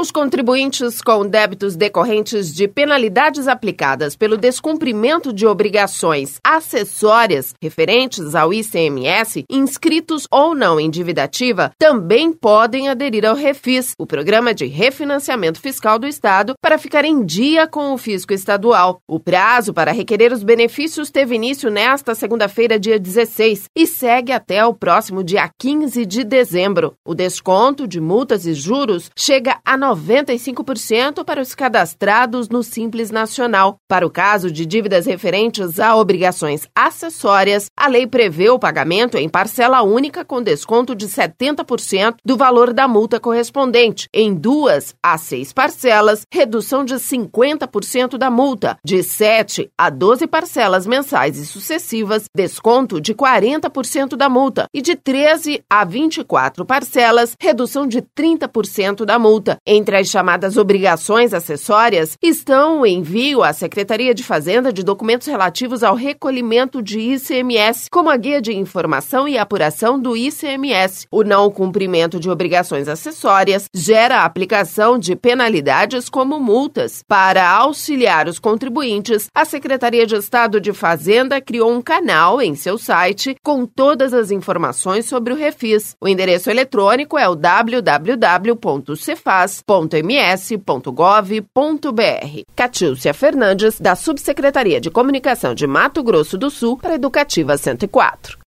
Os contribuintes com débitos decorrentes de penalidades aplicadas pelo descumprimento de obrigações acessórias referentes ao ICMS, inscritos ou não em dívida ativa, também podem aderir ao REFIS, o Programa de Refinanciamento Fiscal do Estado, para ficar em dia com o fisco estadual. O prazo para requerer os benefícios teve início nesta segunda-feira, dia 16, e segue até o próximo dia 15 de dezembro. O desconto de multas e juros chega a 95% para os cadastrados no Simples Nacional. Para o caso de dívidas referentes a obrigações acessórias, a lei prevê o pagamento em parcela única com desconto de 70% do valor da multa correspondente, em 2 a 6 parcelas, redução de 50% da multa, de 7 a 12 parcelas mensais e sucessivas, desconto de 40% da multa e de 13 a 24 parcelas, redução de 30% da multa. Entre as chamadas obrigações acessórias estão o envio à Secretaria de Fazenda de documentos relativos ao recolhimento de ICMS, como a Guia de Informação e Apuração do ICMS. O não cumprimento de obrigações acessórias gera a aplicação de penalidades como multas. Para auxiliar os contribuintes, a Secretaria de Estado de Fazenda criou um canal em seu site com todas as informações sobre o REFIS. O endereço eletrônico é o www.cefaz.ms.gov.br. Catícia Fernandes, da Subsecretaria de Comunicação de Mato Grosso do Sul, para Educativa 104.